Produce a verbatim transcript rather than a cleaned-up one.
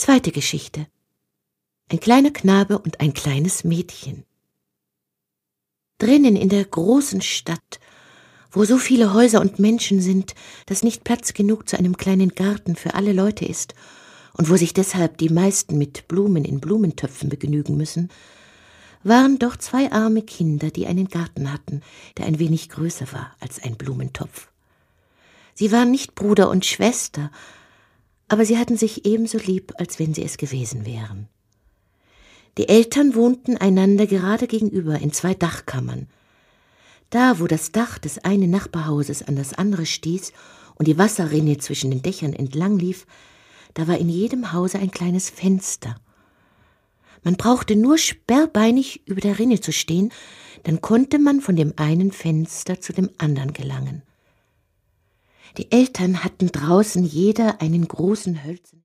Zweite Geschichte. Ein kleiner Knabe und ein kleines Mädchen. Drinnen in der großen Stadt, wo so viele Häuser und Menschen sind, dass nicht Platz genug zu einem kleinen Garten für alle Leute ist und wo sich deshalb die meisten mit Blumen in Blumentöpfen begnügen müssen, waren doch zwei arme Kinder, die einen Garten hatten, der ein wenig größer war als ein Blumentopf. Sie waren nicht Bruder und Schwester, aber sie hatten sich ebenso lieb, als wenn sie es gewesen wären. Die Eltern wohnten einander gerade gegenüber in zwei Dachkammern. Da, wo das Dach des einen Nachbarhauses an das andere stieß und die Wasserrinne zwischen den Dächern entlang lief, da war in jedem Hause ein kleines Fenster. Man brauchte nur sperrbeinig über der Rinne zu stehen, dann konnte man von dem einen Fenster zu dem anderen gelangen. Die Eltern hatten draußen jeder einen großen hölzernen